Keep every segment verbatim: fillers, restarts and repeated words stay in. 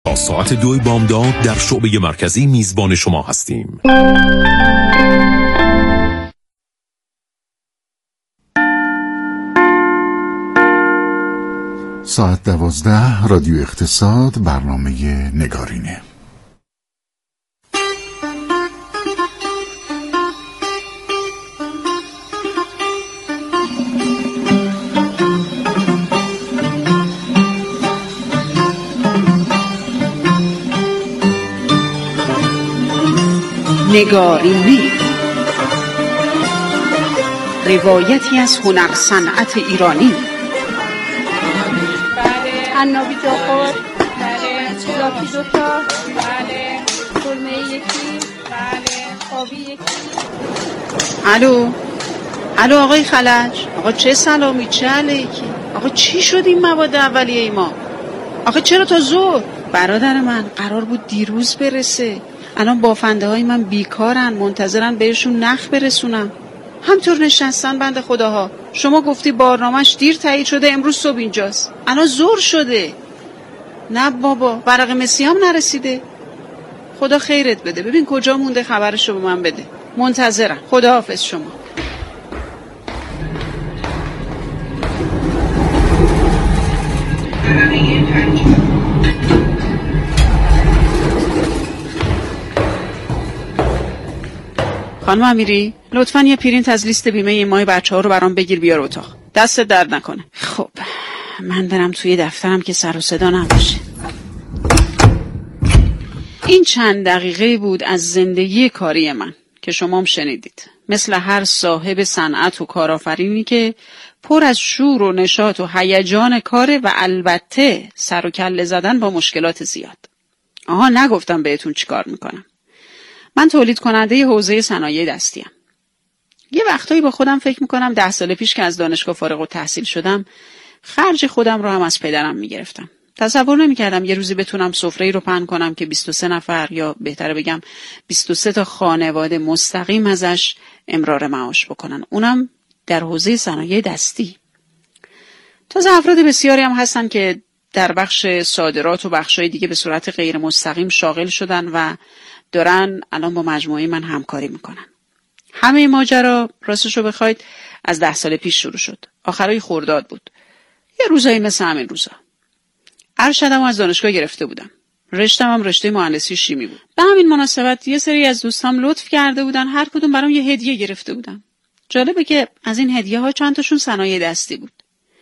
تا ساعت دوی بامداد در شعبه مرکزی میزبان شما هستیم. ساعت دوازده، رادیو اقتصاد، برنامه نگارینه. نگارینه، روایتی از هنر صنعت ایرانی. بله. عنابی جاخور. بله. لاکی دوتا. بله. کلمه یکی. بله. آبی یکی. الو الو آقای خلج، آقا چه سلامی، چه علیکی؟ آقا چی شد این مواد اولیه ای ما؟ آقا چرا تا ظهر؟ برادر من قرار بود دیروز برسه، الان بافنده های من بیکارن، منتظرن بهشون نخ برسونم. همطور نشستن بنده خداها. شما گفتی برنامه‌اش دیر تایید شده، امروز صبح اینجاست، الان ظهر شده. نه بابا، ورق مسی هم نرسیده. خدا خیرت بده، ببین کجا مونده خبرشو به من بده. منتظرم. خداحافظ شما. خانم امیری، لطفاً یه پرینت از لیست بیمه این ماه بچه‌ها رو برام بگیر بیار اتاق. دستت درد نکنه. خب من برم توی دفترم که سر و صدا نباشه. این چند دقیقه بود از زندگی کاری من که شما هم شنیدید. مثل هر صاحب صنعت و کارآفرینی که پر از شور و نشاط و هیجان کاره و البته سر و کله زدن با مشکلات زیاد. آها نگفتم بهتون چیکار میکنم. من تولید کننده حوزه صنایع دستیم. یه وقتایی با خودم فکر میکنم ده سال پیش که از دانشگاه فارغ التحصیل شدم، خرج خودم رو هم از پدرم میگرفتم. تصور نمیکردم یه روزی بتونم سفره‌ای رو پهن کنم که بیست و سه نفر یا بهتره بگم بیست و سه تا خانواده مستقیم ازش امرار معاش بکنن، اونم در حوزه صنایع دستی. تازه افراد بسیاری هم هستن که در بخش صادرات و بخشای دیگه به صورت غیر مستقیم شاغل شدن و دارن الان با مجموعه من همکاری میکنن. همه ماجرا راستشو بخواید از ده سال پیش شروع شد. آخرای خرداد بود. یه روزایی مثل همین روزا. ارشدمو از دانشگاه گرفته بودم. رشتم هم رشته مهندسی شیمی بود. به همین مناسبت یه سری از دوستام لطف کرده بودن، هر کدوم برام یه هدیه گرفته بودن. جالبه که از این هدیه ها چند تاشون صنایع دستی بود.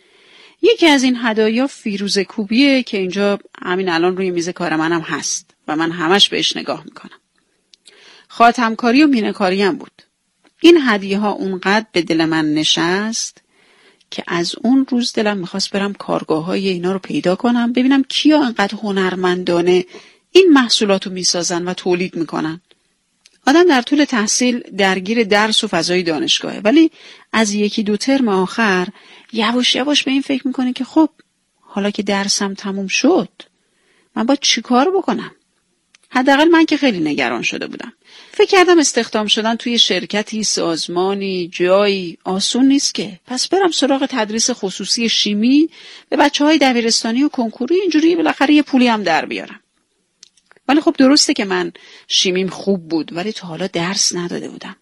یکی از این هدایا فیروزه کوبیه که اینجا همین الان روی میز کار منم هست و من همش بهش نگاه میکنم. خاتمکاری و مینه‌کاری هم بود. این هدیه ها اونقدر به دل من نشست که از اون روز دلم میخواست برم کارگاه های اینا رو پیدا کنم، ببینم کیا انقدر هنرمندانه این محصولات رو میسازن و تولید میکنن. آدم در طول تحصیل درگیر درس و فضای دانشگاهه، ولی از یکی دو ترم آخر یواش یواش به این فکر میکنه که خب حالا که درسم تموم شد من باید چی کار بکنم؟ حداقل من که خیلی نگران شده بودم. فکر کردم استخدام شدن توی شرکتی، سازمانی، جایی آسون نیست که. پس برم سراغ تدریس خصوصی شیمی به بچه‌های دبیرستانی و کنکوری، اینجوری بالاخره یه پولی هم در بیارم. ولی خب درسته که من شیمیم خوب بود، ولی تا حالا درس نداده بودم.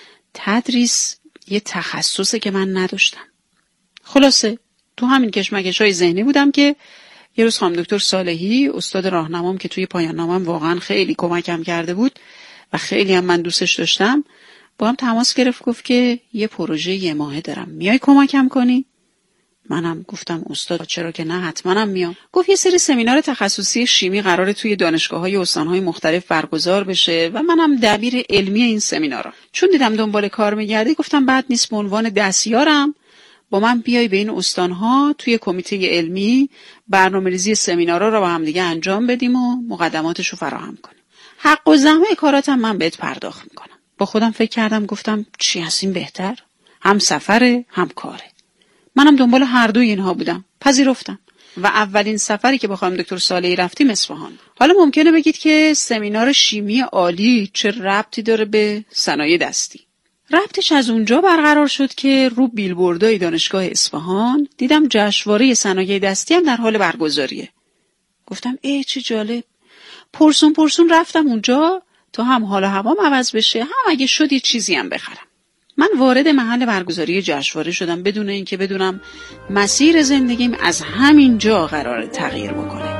تدریس یه تخصصه که من نداشتم. خلاصه تو همین کشمکش‌های ذهنی بودم که یه روز خانم دکتر صالحی، استاد راهنمام که توی پایان نامم واقعا خیلی کمکم کرده بود و خیلی هم من دوستش داشتم، با هم تماس گرفت، گفت که یه پروژه یه ماهه دارم، میای کمکم کنی؟ منم گفتم استاد چرا که نه، حتماً میام. گفت یه سری سمینار تخصصی شیمی قراره توی دانشگاه‌های استان‌های مختلف برگزار بشه و منم دبیر علمی این سمینارا. چون دیدم دنبال کار می‌گردی، گفتم بعد نیست به عنوان دستیارم با من بیای به این استان‌ها توی کمیته علمی برنامه‌ریزی سمینارا رو با هم دیگه انجام بدیم و مقدماتشو فراهم کنیم. حق و زحمت کاراتم من بهت پرداخت میکنم. با خودم فکر کردم، گفتم چی از این بهتر؟ هم سفره هم کاره. منم دنبال هر دوی اینها بودم. پذیرفتم و اولین سفری که با خانم دکتر صالحی رفتیم اصفهان. حالا ممکنه بگید که سمینار شیمی عالی چه ربطی داره به صنایع دستی؟ ربطش از اونجا برقرار شد که رو بیلبوردای دانشگاه اصفهان دیدم جشنواره صنایع دستی هم در حال برگزاریه. گفتم ای چه جالب، پرسون پرسون رفتم اونجا تا هم حال و هوام عوض بشه، هم اگه شد یه چیزی هم بخرم. من وارد محل برگزاری جشنواره شدم بدون اینکه بدونم مسیر زندگیم از همین جا قراره تغییر بکنه.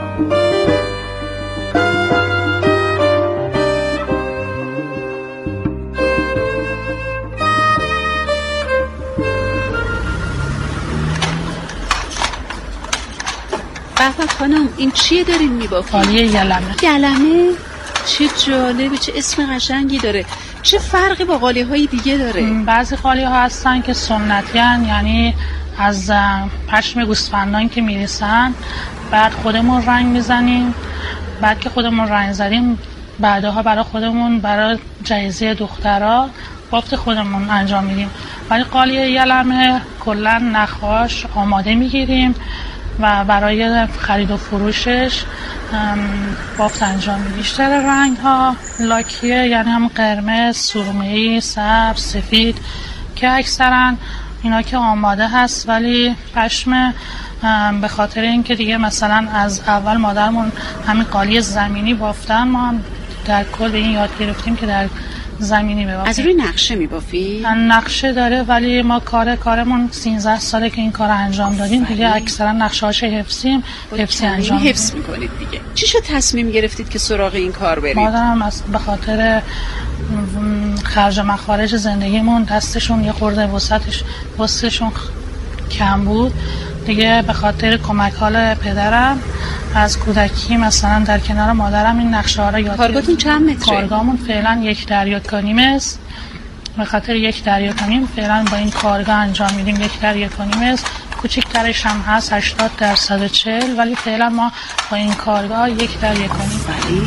بابا خانم این چیه دارین میبافید؟ قالیه یلمه. یلمه؟ چه جالبه، چه اسم قشنگی داره. چه فرقی با قالیه های دیگه داره؟ بعضی قالیه ها هستن که سنتی هن، یعنی از پشم گوسفندان که میریسن، بعد خودمون رنگ میزنیم، بعد که خودمون رنگ زدیم بعدها برای خودمون برای جایزه دخترها بافت خودمون انجام میدیم. ولی قالیه یلمه کلا نخاش آماده میگیریم و برای خرید و فروشش بافت انجام میدیم. بیشتر رنگ ها لاکیه، یعنی هم قرمز، سرمه‌ای، سبز، سفید که اکثرا اینا که آماده هست. ولی پشم به خاطر اینکه دیگه مثلا از اول مادرمون همین قالی زمینی بافتن، ما هم در کل این یاد گرفتیم که در زمینی ببافیم. از روی نقشه میبافی؟ نقشه داره، ولی ما کار کارمون سیزده ساله که این کار انجام دادیم دیگه اکثرا نقشه هاش حفظیم حفظی انجام میدیم. حفظ میکنید دیگه. چی شد تصمیم گرفتید که سراغ این کار برید؟ مادرم به خاطر خرج و مخارج زندگیمون دستشون یه خورده وسعتش وسعتشون کم بود دیگه، به خاطر کمک حال پدرم از کودکی مثلا در کنار مادرم این نقشه ها رو یاد. کارگاهتون چند متره؟ کارگاهمون فعلا یک دریا و نیم است. به خاطر یک دریا و نیم فعلا با این کارگاه انجام میدیم. یک دریا و نیم است، کوچکترش هم هست هشتاد در صد و چهل، ولی فعلا ما با این کارگاه یک دریا و نیم. ولی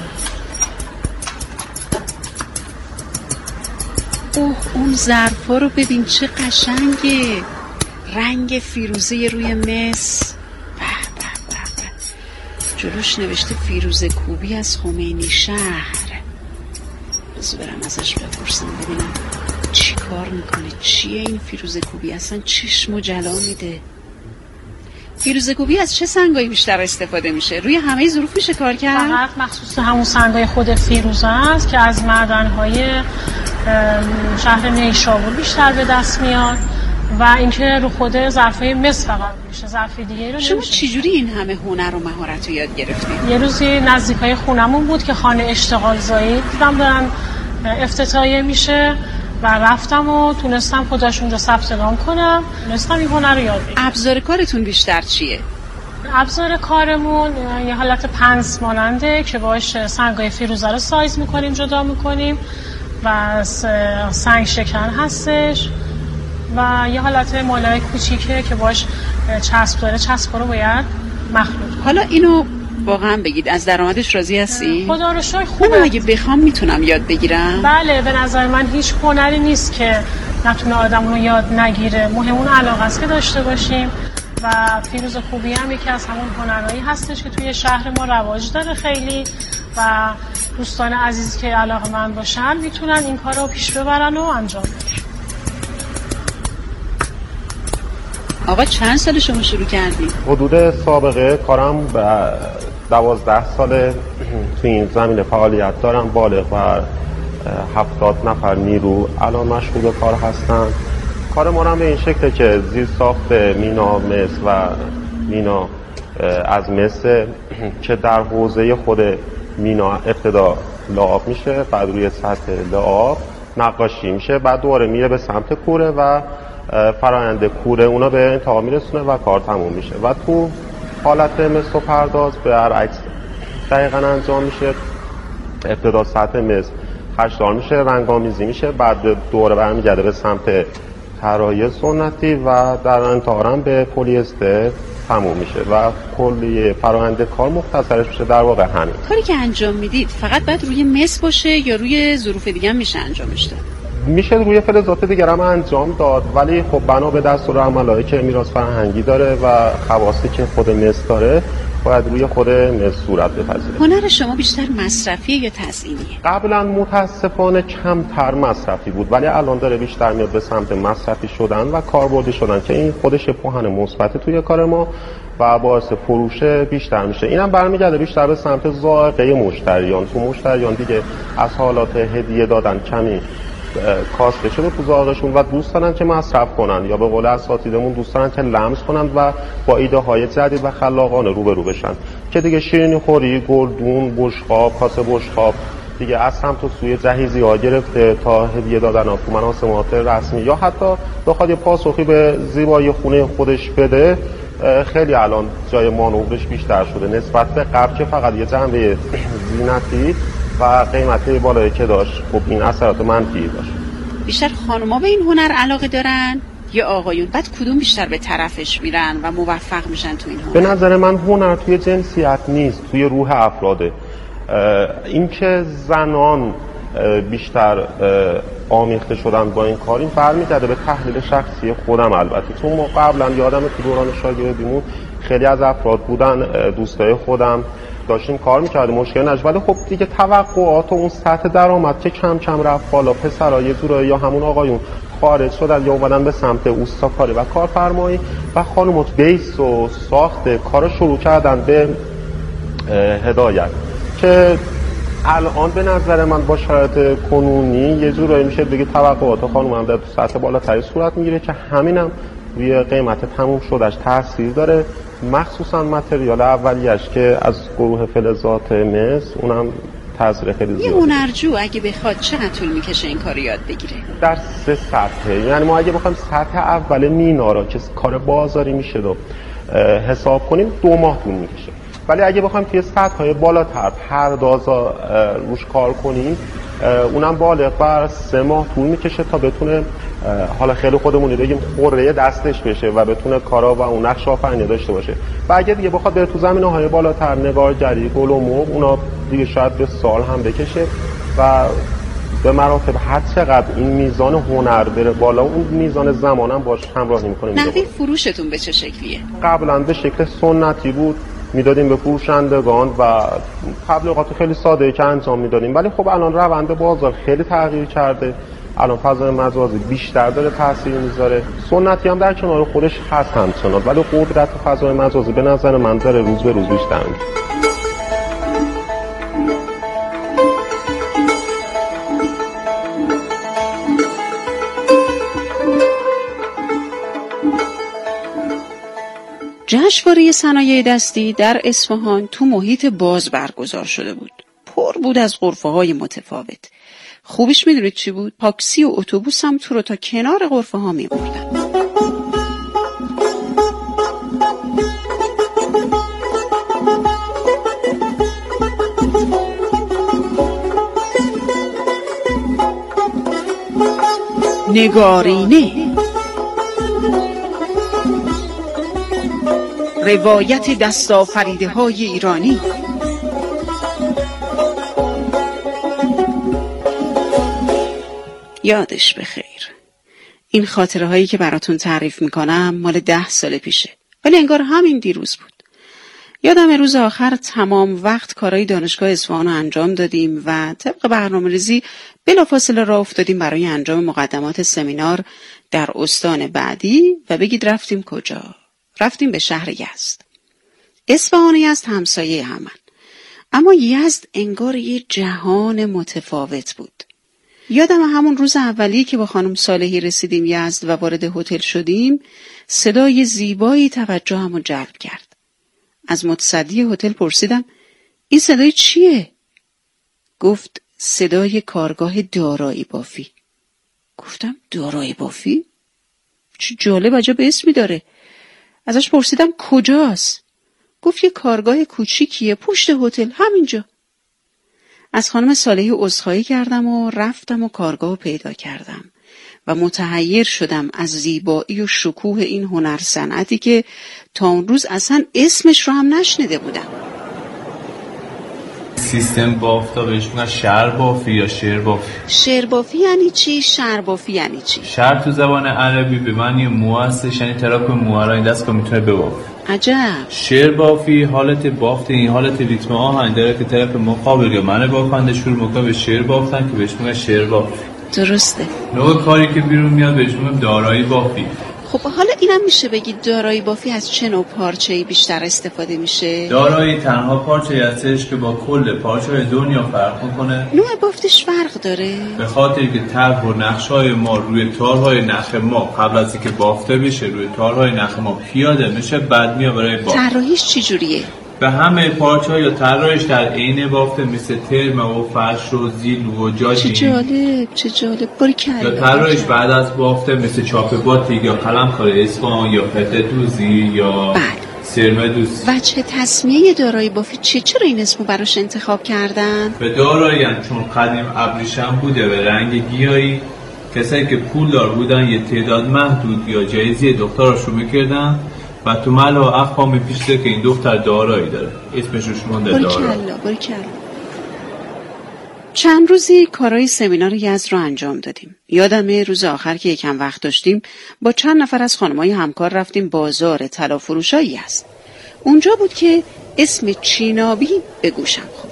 اوه اون ظرفا رو ببین چه قشنگه، رنگ فیروزه روی مس. به به به به. جلوش نوشته فیروزه کوبی از خمینی شهر. بذار برم ازش بپرسم ببینم چی کار میکنه، چیه این فیروزه کوبی، اصلا چشم و جلا میده. فیروزه کوبی از چه سنگایی بیشتر استفاده میشه؟ روی همه ظروف میشه کار کرد؟ فقط مخصوص همون سنگای خود فیروزه است که از معدن‌های شهر نیشابور بیشتر به دست میاد و اینکه رو خود ظرفای مس فقط میشه، ظرف دیگه رو شما چجوری این همه هنر و مهارت رو یاد گرفتید؟ یه روزی نزدیکای خونمون بود که خانه اشتغال زایی دیدم دارن افتتاحیه میشه و رفتم و تونستم خودش اونجا ثبت نام کنم، تونستم این هنر رو یاد بگیرم. ابزار کارتون بیشتر چیه؟ ابزار کارمون یه حالت پنس ماننده که باش سنگای فیروزه رو سایز میکنیم، جدا میکنیم و سنگ شکن هستش و یه حالت مالای کوچیکه که باش چسب داره، چسب رو باید مخلوط. حالا اینو واقعا بگید از درآمدش راضی هستی؟ خدا رو شکر خوبه. من اگه بخوام میتونم یاد بگیرم؟ بله، به نظر من هیچ هنری نیست که نتونه آدم رو یاد نگیره، مهم اون علاقه است که داشته باشیم و فیروزه خوبی هم یکی از همون هنرهایی هستش که توی شهر ما رواج داره خیلی و دوستان عزیز که علاقه‌مند باشن میتونن این کار رو پیش ببرن و انجام بدن. آقا چند سال شما شروع کردید؟ حدود سابقه کارم به دوازده سال توی این زمینه فعالیت دارم، بالغ بر هفتاد نفر نیرو الان مشغول کار هستن. کار ما هم به این شکله که زیر ساخت مینا مس و مینا از مس که در حوزه خود مینا ابتدا لعاب میشه، بعد روی سطح لعاب نقاشی میشه، بعد دوباره میره به سمت کوره و فرآیند کوره اونا به انتها میرسونه و کار تموم میشه و تو حالت مس و پرداز به برعکس دقیقا انجام میشه. ابتدا سطح مس خشدار میشه، رنگامیزی میشه، بعد دوباره برمیگرده به سمت طراحی سنتی و در انتها هم به پلی‌استر تموم میشه و کلی فرآیند کار مختصرش میشه در واقع همین. کاری که انجام میدید فقط باید روی مس باشه یا روی ظروف دیگه هم میشه انجامش داد؟ میشه روی فلزات دیگر هم انجام داد، ولی خب بنا به دستور عملایی که میراث فرهنگی داره و خواصی که خود مس داره باید روی خود مس صورت بپذیره. هنر شما بیشتر مصرفیه یا تزئینیه؟ قبلا متاسفانه کمتر مصرفی بود، ولی الان داره بیشتر میاد به سمت مصرفی شدن و کاربردی شدن که این خودش پوهن مثبت توی کار ما و باعث فروش بیشتر میشه. اینم برمیگرده بیشتر به سمت ذائقه مشتریان. تو مشتریان دیگه از حالات هدیه دادن کمی کاسته شده تو ذائقه‌شون و دوست دارن که مصرف کنن، یا به قول اساتیدمون دوست دارن که لمس کنن و با ایده های جدید و خلاقانه روبرو بشن که دیگه شیرینی خوری، گلدون، بشقاب، کاسه بشقاب دیگه از سمت و سوی جهیزی ها گرفته تا هدیه دادن ها تو مراسمات رسمی یا حتی بخواد یه پاسخی به زیبایی خونه خودش بده، خیلی الان جای مانورش بیشتر شده نسبت به قبل که فقط یه جنبه زینتی و قیمتی بالایی که داشت خب این اثرات منفی داشت. بیشتر خانوما به این هنر علاقه دارن یا آقایون؟ بعد کدوم بیشتر به طرفش میرن و موفق میشن تو این هنر؟ به نظر من هنر توی جنسیت نیست، توی روح افراده. اینکه زنان بیشتر آمیخته شدن با این کار، این برمیگرده به تحلیل شخصی خودم. البته تو ما قبلا یادم تو دوران شاگردیمون خیلی از افراد بودن دوستای خودم داشتیم کار میکردیم مشکل نشد، ولی خب دیگه توقعات و اون سطح درآمد که کم کم رفت بالا، پسرا یه جورایی یا همون آقایون خارج شدن یا اومدن به سمت اوستاکاری و کارفرمایی و خانومات بیس و ساخت کار شروع کردن به هدایت که الان به نظر من با شرایط کنونی یه جورایی میشه دیگه توقعات خانم هم در سطح بالاتری صورت میگیره که همینم روی قیمت تموم شدهش تاثیر داره، مخصوصا متریال اولیش که از گروه فلزات مس اونم تاثیر خیلی زیاده. یه هنرجو اگه بخواد چقدر طول میکشه این کارو یاد بگیره؟ در سه سطح، یعنی ما اگه بخوایم سطح اول مینا را که کار بازاری میشه رو حساب کنیم دو ماه طول میکشه، ولی اگه بخوایم توی سطح‌های بالاتر پردازا روش کار کنیم اونم بالغ بر سه ماه طول میکشه تا بتونه حالا خیلی خودمونی بگیم خوره دستش بشه و بتونه کارا و اون نقش آفرینی داشته باشه. و اگه دیگه بخواد بره تو زمینه‌های بالاتر، نگارگری، گل و مرغ، اونا دیگه شاید به سال هم بکشه و به مراتب هر چقدر این میزان هنر بره بالا اون میزان زمان هم باش همراهی میکنه. نحوه فروشتون به چه شکلیه؟ قبلا به شکل سنتی بود، میدادیم به فروشندگان و تبلیغات خیلی ساده‌ای که انجام میدادیم، ولی خب الان روند بازار خیلی تغییر کرده، الان فضای مجازی بیشتر داره تاثیر میذاره. سنتی هم در کنار خودش هست همچنان، ولی قدرت فضای مجازی به نظر من داره روز به روز بیشتر میشه. جشنواره صنایع دستی در اصفهان تو محیط باز برگزار شده بود. پر بود از غرفه‌های متفاوت. خوبیش میدونید چی بود؟ تاکسی و اتوبوس هم تو رو تا کنار غرفه‌ها میبردن. نگارینه، روایت دستاوریده های ایرانی. یادش بخیر. این خاطره هایی که براتون تعریف میکنم مال ده سال پیشه، ولی انگار همین دیروز بود. یادم روز آخر تمام وقت کارهای دانشگاه اصفهان رو انجام دادیم و طبق برنامه‌ریزی بلافاصله راه افتادیم برای انجام مقدمات سمینار در استان بعدی و بگید رفتیم کجا؟ رفتیم به شهر یزد. اصفهان و یزد همسایه همن، اما یزد انگار یه جهان متفاوت بود. یادم همون روز اولی که با خانم صالحی رسیدیم یزد و وارد هتل شدیم، صدای زیبایی توجهمو جلب کرد. از متصدی هتل پرسیدم این صدای چیه؟ گفت صدای کارگاه دارایی بافی. گفتم دارایی بافی؟ چه جالب، عجب اسمی داره. ازش پرسیدم کجاست؟ گفت یه کارگاه کوچیکیه پشت هتل، همینجا. از خانم صالحی عذرخواهی کردم و رفتم و کارگاه پیدا کردم و متحیر شدم از زیبایی و شکوه این هنر صنعتی که تا اون روز اصلا اسمش رو هم نشنیده بودم. سیستم بافتا بهش میگن شعر بافی یا شعر بافی. شعر بافی یعنی چی؟ شعر بافی یعنی چی؟ شعر تو زبان عربی به معنی موه هستش، یعنی طرف موها را این دست که میتونه ببافه. عجب. شعر بافی حالت بافت این حالت ریتم آهنگ داره که طرف مقابل یا من بافنده شروع میکنه به شعر بافتن که بهش میگن شعر بافی. درسته. نوع کاری که بیرون میاد بهش میگن دارایی بافی. خب حالا اینم میشه بگید دارایی بافی از چه نوع پارچه‌ای بیشتر استفاده میشه؟ دارایی تنها پارچه‌ای هستش که با کل پارچه‌های دنیا فرق میکنه. نوع بافتش فرق داره؟ به خاطر که طرح و نقش‌های ما روی تارهای نخ ما قبل از اینکه بافته بشه روی تارهای نخ ما پیاده میشه، بعد میاد برای بافت. طراحیش چی جوریه؟ به همه پارچه‌ها یا طراحیش در عین بافته مثل ترم و فرش و زیل و جاجین. چه جالب چه جالب. باریکلا. یا طراحیش بعد از بافته مثل چاپ باتیک یا قلمکار اصفهان یا پته دوزی یا سرمه دوزی. وجه تصمیه دارایی بافی چیه؟ چرا این اسمو براش انتخاب کردن؟ به دارایی هم چون قدیم ابریشم بوده به رنگ گیاهی، کسایی که پول دار بودن یه تعداد محدود یا جایزی دختراشو میکردن و تو مل و اخفا میپیشته که این دختر دارایی داره، اسمش روش مونده دارایی. باریکلا باریکلا. چند روزی کارهای سمینار یزد رو انجام دادیم. یادمه روز آخر که یکم وقت داشتیم با چند نفر از خانمای همکار رفتیم بازار طلا فروشای یزد. اونجا بود که اسم چینابی به گوشم خورد.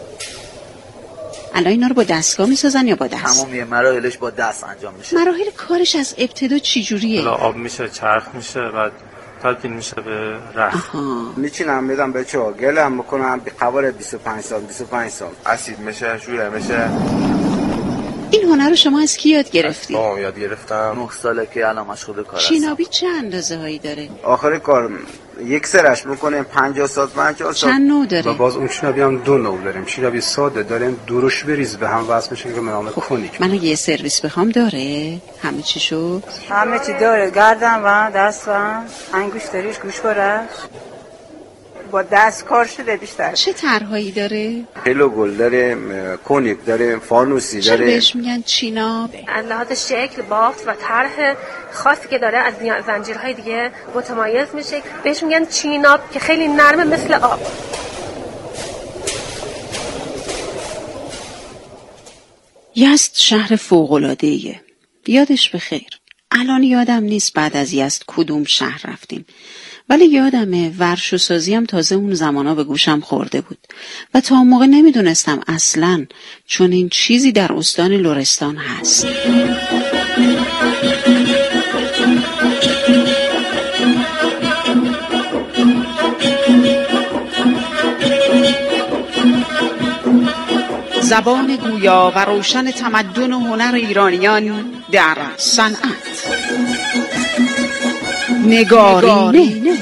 الان اینا رو با دستگاه میسازن یا با دست؟ تمامی مراحلش با دست انجام میشه. مراحل کارش از ابتدا چی جوریه؟ حالا آب میشه، چرخ میشه، بعد تبدیل میشه به رخت. میچینم میدم بچه ها گلم بکنم به قوار بیست و پنج سال بیست و پنج سال اسید میشه، شوره میشه. این هنر رو شما از کی یاد گرفتی؟ با یاد گرفتم. نه ساله که الان مشغول کار هستم. چینابی چه اندازه هایی داره؟ آخر کار یک سرش میکنه پنجاه سال پنجاه سال. چند نوع داره؟ و باز اون چینابی هم دو نوع داریم. چینابی ساده داریم، دروش بریز به هم وصل میشه که به نام کنیک. من یه سرویس بخوام داره؟ همه چی شو؟ همه چی داره، گردن و دست و انگوش داریش، گوش برش با دست کار شده بیشتر. چه طرحهایی داره؟ هلو گل داره، کنیک داره، فانوسی داره. چرا بهش میگن چیناب؟ از لحاظ شکل، بافت و طرح خاصی که داره از زنجیرهای دیگه متمایز میشه. بهش میگن چیناب که خیلی نرمه مثل آب. یزد شهر فوق‌العاده‌ایه. یادش بخیر. الان یادم نیست بعد از یزد کدوم شهر رفتیم. ولی یادمه ورشوسازی هم تازه اون زمانا به گوشم خورده بود و تا اون موقع نمیدونستم اصلاً چون این چیزی در استان لرستان هست. زبان گویا و روشن تمدن و هنر ایرانیان در صنعت. نگارینه.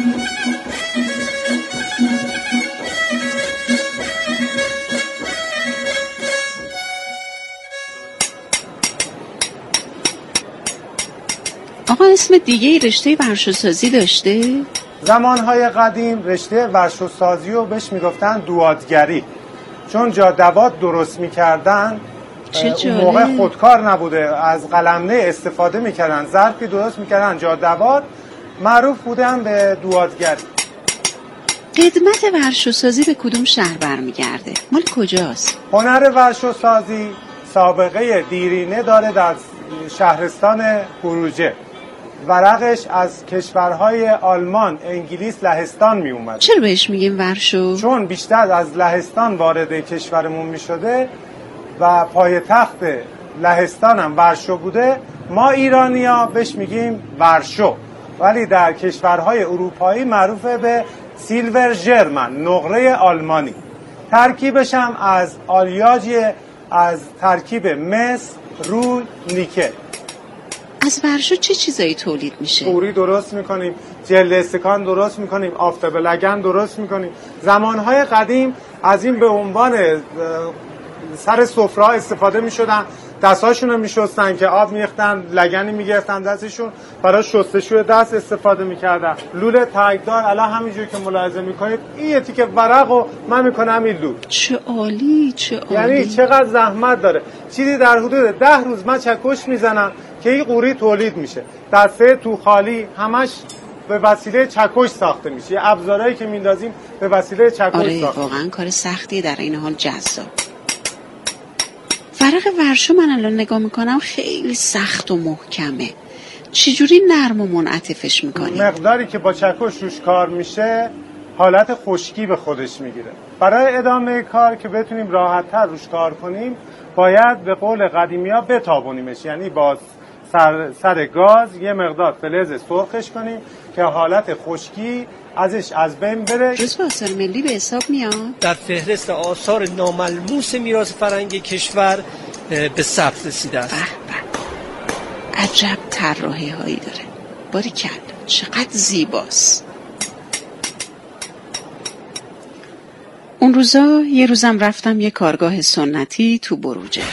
آقا اسم دیگه رشته ورشوسازی داشته؟ زمانهای قدیم رشته ورشوسازی رو بهش میگفتن دوادگری، چون جادوات درست میکردن. اون موقع خودکار نبوده، از قلمنه استفاده میکردن، ظرفی درست میکردن، جادوات معروف بودن به دوادگری. قدمت ورشوسازی به کدوم شهر برمیگرده؟ مال کجاست؟ هنر ورشوسازی سابقه دیرینه داره در شهرستان بروجه. ورقش از کشورهای آلمان، انگلیس، لهستان می اومد. چرا بهش میگیم ورشو؟ چون بیشتر از لهستان وارد کشورمون می شده و پایتخت لهستان هم ورشو بوده. ما ایرانی‌ها بهش میگیم ورشو، ولی در کشورهای اروپایی معروفه به سیلور ژرمن، نقره آلمانی. ترکیبش هم از آلیاژ، از ترکیب مس، رول، نیکل. از ورشو چه چیزایی تولید میشه؟ قوری درست میکنیم، جلد استکان درست میکنیم، آفتاب لگن درست میکنیم. زمانهای قدیم از این به عنوان سر سفره استفاده میشدن، دستاشون رو میشستن که آب میریختن، لگنی میگرفتن دستشون، برای شستشوی دست استفاده میکردن. لوله تگدار الان همینجور که ملاحظه میکنید این یه تیکه ورق و من میکنم این لول. چه عالی چه عالی. یعنی چقدر زحمت داره. چیزی در حدود ده روز من چکش میزنم که این قوری تولید میشه. دسته تو خالی همش به وسیله چکش ساخته میشه. ابزارهایی که میندازیم به وسیله چکش آره ساخته. واقعا کار سختیه، در این حال جذاب. ورق ورشو من الان نگاه میکنم خیلی سخت و محکمه. چجوری نرم و منعطفش میکنی؟ مقداری که با چکش روش کار میشه حالت خشکی به خودش میگیره. برای ادامه کار که بتونیم راحت تر روش کار کنیم باید به قول قدیمی ها بتابونیمش، یعنی با سر, سر گاز یه مقدار فلز سرخش کنیم که حالت خشکی ازش از بین بره. جزو آثار ملی به حساب میاد؟ در فهرست آثار ناملموس میراث فرهنگی کشور به ثبت رسیده است. عجب طراحی هایی داره. باریکلا، چقدر زیباست. اون روزا یه روزم رفتم یه کارگاه سنتی تو بروجرد.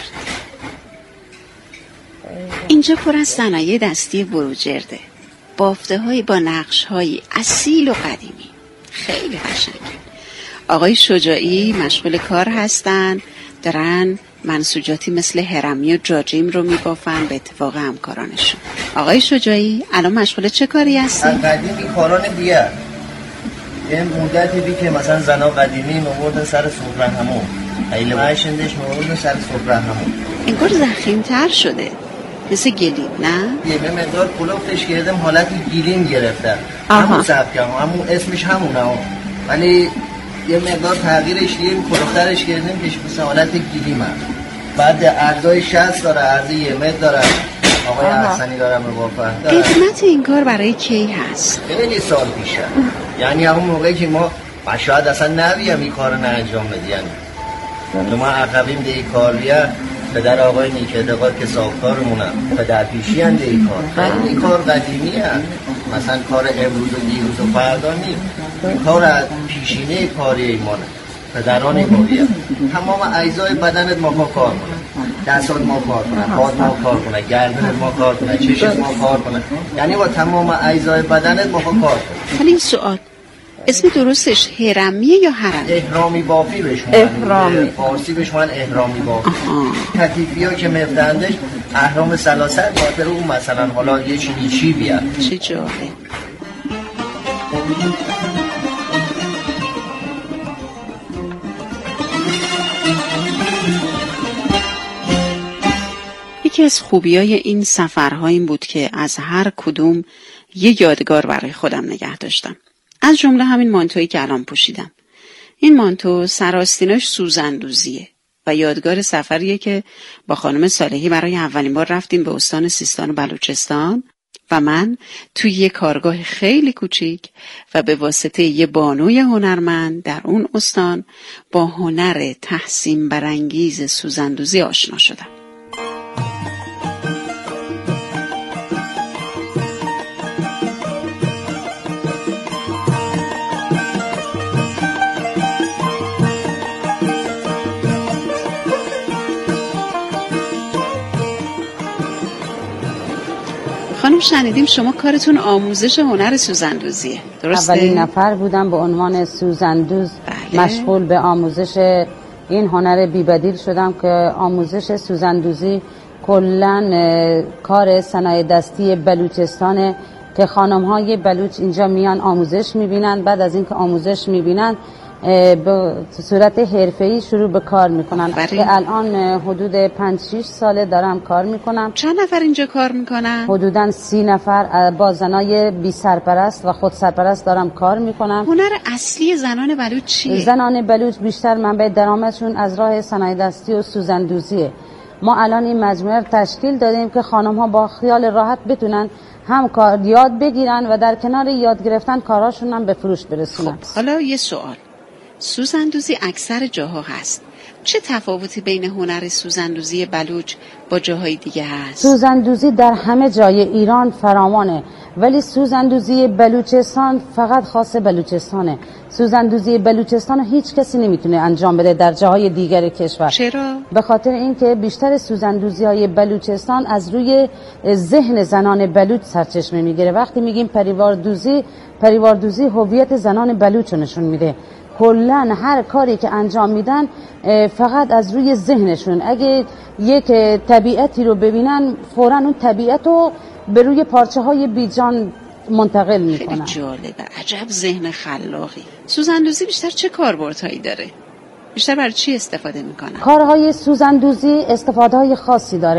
اینجا پر از صنایع دستی بروجرده، بافته های با نقش های اصیل و قدیمی، خیلی قشنگه. آقای شجاعی مشغول کار هستن، دارن منسوجاتی مثل هرمی و جاجیم رو میبافن به اتفاق همکارانشون. آقای شجاعی الان مشغول چه کاری هستی؟ قدیمی کاران دیگه. این مدتی بی که مثلا زنا قدیمی موردن سر سفره همون، ایله معشندش موردن سر سفره همون. این کار زخیم‌تر شده، مثل گلیم، نه؟ یه مقدار کلوفتش کردم حالت گیلیم گرفته. همون سبکه هم، همون اسمش همونه هم. ولی یه مقدار تغییرش دیدیم، کلوفترش کردیم که مثل حالت گیلیم هم. بعد عرضای شصت داره، عرض یه متر داره. آقای احسانی دارم رو بافه. قدمت این کار برای کی هست؟ خیلی سال پیشه. یعنی همون موقعی که ما شاید اصلا نویم این کار رو انجام بدیم. ما عقبیم ده این کار بیا پدر آقای نیکدقات که ساختارمونم پدر پیشی هم ده این کار. خیلی این کار قدیمی هم. مثلا کار امروز و دیروز و فردا نیست. این کار از پیشینه کاری ایمانه. پدران کاری هم. تمام اجزای بدنت ما کار کنه. دستات ما کار کنه، پات ما کار کنه، گردنت ما کار کنه، چشت ما کار کنه. یعنی با تمام اجزای بدنت ما کار کنه. ولی این سوال اسم درستش هرمیه یا هرمی؟ احرامی بافی بهش میگن. احرامی فارسی بهش میگن احرامی بافی. کتیفی‌ها که مفدندش احرام سلاسل خاطر اون مثلا حالا یه چیزی چی بیاد. چه جالب. یکی از خوبیای این سفرها این بود که از هر کدوم یه یادگار برای خودم نگه داشتم. از جمله همین مانتویی که الان پوشیدم. این مانتو سراستیناش سوزندوزیه و یادگار سفریه که با خانم صالحی برای اولین بار رفتیم به استان سیستان و بلوچستان و من توی یه کارگاه خیلی کوچیک و به واسطه یه بانوی هنرمند در اون استان با هنر تحسین برانگیز سوزندوزی آشنا شدم. خانم شنیدیم شما کارتون آموزش هنر سوزندوزیه، درسته؟ اولین نفر بودم به عنوان سوزندوز بله. مشغول به آموزش این هنر بی‌بدیل شدم که آموزش سوزندوزی کلاً کار صنایع دستی بلوچستانه که خانم‌های بلوچ اینجا میان آموزش میبینن. بعد از اینکه آموزش میبینن به صورت حرفه‌ای شروع به کار میکنن که الان حدود پنج شش ساله دارم کار میکنم. چند نفر اینجا کار میکنن؟ حدوداً سی نفر با زنای بی سرپرست و خود سرپرست دارم کار میکنم. هنر اصلی زنان بلوچ چیه؟ زنان بلوچ بیشتر منبع درآمدشون از راه صنایع دستی و سوزندوزیه. ما الان این مجموعه تشکیل دادیم که خانم ها با خیال راحت بتونن هم کار یاد بگیرن و در کنار یاد گرفتن کاراشون هم به فروش برسونن. خب حالا یه سوال، سوزندوزی اکثر جاها هست، چه تفاوتی بین هنر سوزندوزی بلوچ با جاهای دیگه هست؟ سوزندوزی در همه جای ایران فراوانه ولی سوزندوزی بلوچستان فقط خاص بلوچستانه. سوزندوزی بلوچستان هیچ کسی نمیتونه انجام بده در جاهای دیگر کشور. چرا؟ به خاطر اینکه بیشتر سوزندوزی های بلوچستان از روی ذهن زنان بلوچ سرچشمه میگیره. وقتی میگیم پریواردوزی، پریواردوزی هویت زنان بلوچ نشون میده. کلن هر کاری که انجام میدن فقط از روی ذهنشون. اگه یک طبیعتی رو ببینن فوراً اون طبیعت رو به روی پارچه های بیجان منتقل میکنن. خیلی جالبه، عجب ذهن خلاقی. سوزندوزی بیشتر چه کاربردهایی داره؟ بیشتر برای چی استفاده میکنن؟ کارهای سوزندوزی استفاده های خاصی داره.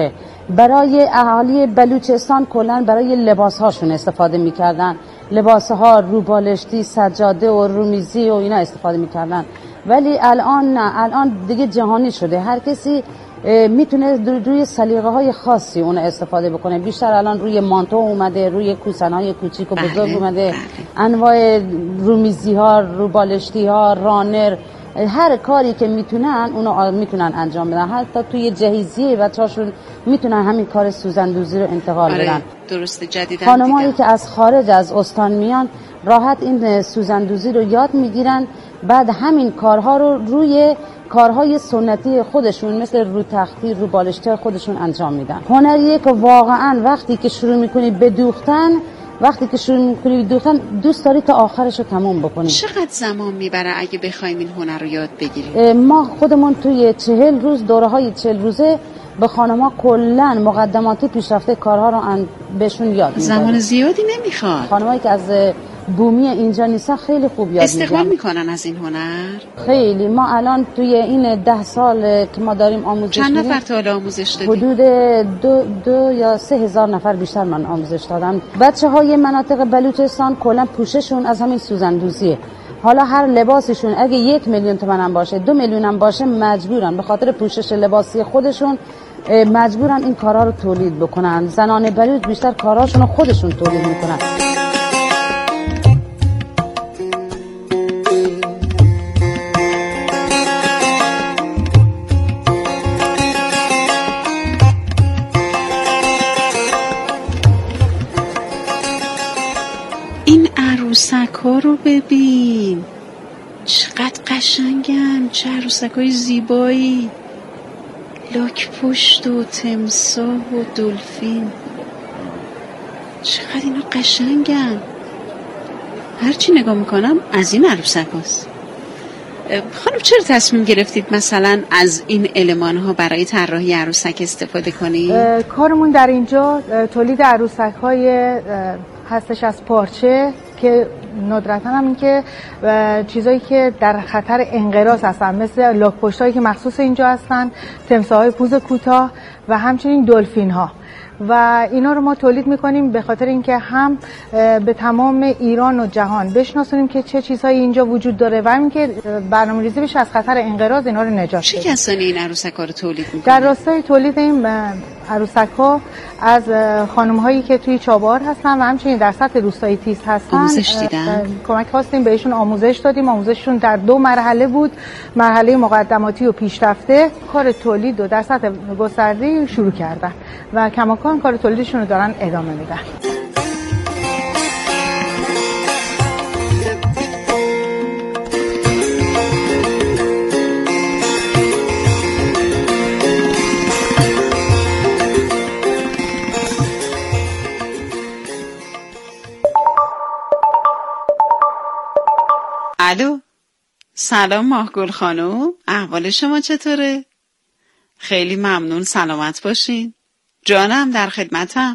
برای اهالی بلوچستان کلا برای لباس هاشون استفاده میکردن، لباس ها، روبالشتی، سجاده و رومیزی و اینا استفاده میکردن. ولی الان نه، الان دیگه جهانی شده، هر کسی میتونه روی سلیقه های خاصی اون استفاده بکنه. بیشتر الان روی مانتو اومده، روی کوسن های کوچیک و بزرگ بله، اومده، بله. انواع رومیزی ها، روبالشتی ها، رانر، هر کاری که میتونن اونو میتونن انجام بدن. حتی توی جهیزیه بچه‌هاشون میتونن همین کار سوزندوزی رو انتقال آره، بدن. درسته، جدیدن خانمایی که از خارج از استان میان راحت این سوزندوزی رو یاد میگیرن، بعد همین کارها رو روی کارهای سنتی خودشون مثل رو تختی، رو بالشتی خودشون انجام میدن. هنریه که واقعا وقتی که شروع میکنی بدوختن وقتی که شروع میکنی بدوختن دوست داری تا آخرش رو تموم بکنی. چقدر زمان میبره اگه بخوایم این هنر رو یاد بگیریم؟ ما خودمون توی چهل روز دوره های چهل روزه به خانم‌ها کلاً مقدماتی پیشرفته کارها رو بهشون یاد میدیم. زمان زیادی نمیخواد. خانمایی که از بومی اینجا نیستن خیلی خوب یاد میگیرن. استقبال میکنن از این هنر؟ خیلی. ما الان توی این ده سال که ما داریم آموزش چند میدیم، نفر تا حالا آموزش دادی؟ حدود دو, دو یا سه هزار نفر بیشتر من آموزش دادم. بچه های مناطق بلوچستان کلا پوششون از همین سوزندوزیه. حالا هر لباسشون اگه یک میلیون تومن هم باشه، دو میلیون هم باشه، مجبورن به خاطر پوشش لباسی خودشون مجبورن این کارا رو تولید بکنن. زنان بلوچ بیشتر کاراشون رو خودشون تولید میکنن. عروسک ها رو ببین، چقدر قشنگن، چه عروسک های زیبایی، لاک پشت و تمساح و دلفین، چقدر اینا قشنگن. هرچی نگاه میکنم از این عروسک هاست. خانم چرا تصمیم گرفتید مثلا از این المان ها برای طراحی عروسک استفاده کنید؟ کارمون در اینجا تولید عروسک های هستش از پارچه که ندرتا هم این که چیزایی که در خطر انقراض هستن، مثل لاک پشتایی که مخصوص اینجا هستن، تمساح‌های پوز کوتاه و همچنین دلفین ها، و اینا رو ما تولید میکنیم به خاطر اینکه هم به تمام ایران و جهان بشناسونیم که چه چیزهایی اینجا وجود داره و اینکه برنامه‌ریزی بشه از خطر انقراض اینا رو نجات بدیم. چه کسانی این عروسک‌ها رو تولید میکنن؟ در راستای تولید این عروسک‌ها از خانم‌هایی که توی چابهار هستن و همچنین در سطح روستایی تیز هستن آموزش دیدن؟ کمک خواستیم بهشون، آموزش دادیم. آموزششون در دو مرحله بود، مرحله مقدماتی و پیشرفته. کار تولید رو در سطح گسترده شروع کردن و کماکان کار تولیدشون رو دارن ادامه میدن. الو، سلام ماهگل خانم، احوال شما چطوره؟ خیلی ممنون، سلامت باشین. جانم در خدمتم.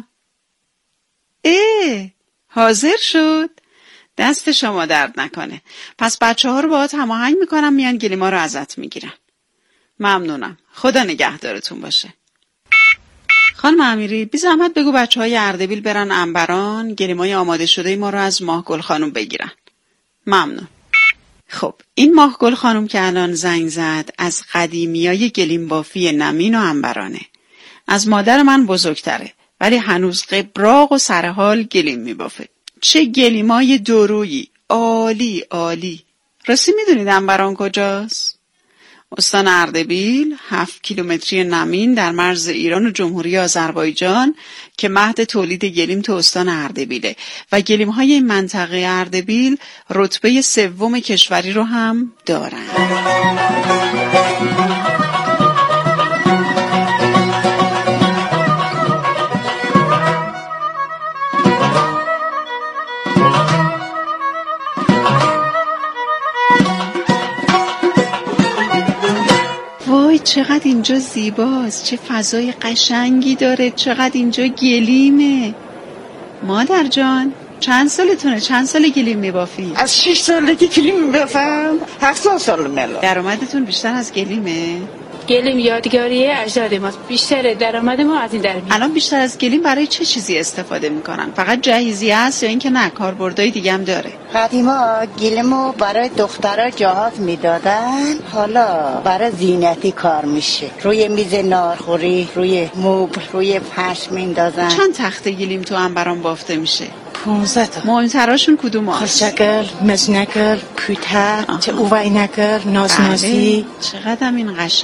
اه حاضر شد؟ دست شما درد نکنه. پس بچه ها رو باهات هماهنگ میکنم، میان گلیما رو ازت میگیرن. ممنونم، خدا نگهدارتون باشه. خانم امیری بی زحمت بگو بچه های اردبیل برن عنبران گلیمای آماده شده ما رو از ماهگل خانم بگیرن. ممنون. خب این ماهگل خانم که الان زنگ زد از قدیمیای گلیم بافی نمین و عنبرانه. از مادر من بزرگتره ولی هنوز قبراق و سرحال گلیم میبافه. چه گلیمای دورویی، عالی عالی. راستی میدونید عنبران کجاست؟ استان اردبیل، هفت کیلومتری نمین در مرز ایران و جمهوری آذربایجان که مهد تولید گلیم تو استان اردبیله و گلیم های این منطقه اردبیل رتبه سوم کشوری رو هم دارن. وای چقدر اینجا زیباست، چه فضای قشنگی داره، چقدر اینجا گلیمه. مادر جان چند سالتونه؟ چند سال گلیم میبافی؟ از شش سالگی گلیم میبافم. هفتاد سال ملا. درآمدتون بیشتر از گلیمه؟ گلیم یادگاری اجداد ماست. بیشتر درآمد ما از این در میاد. الان بیشتر از گلیم برای چه چیزی استفاده میکنن؟ فقط جهیزیه است یا اینکه نه کاربردهای دیگه هم داره؟ قدیما گلیمو برای دخترها جهاز میدادن، حالا برای زینتی کار میشه. روی میز نارخوری، روی مبل، روی فرش میندازن. چند تخته گلیم تو انبران بافته میشه؟ پونزده تا. مهمتراشون کدوم هست؟ خرچگل، مزنگل، کوته، چه اووینگل، نازنازی. چقدر این قشنگ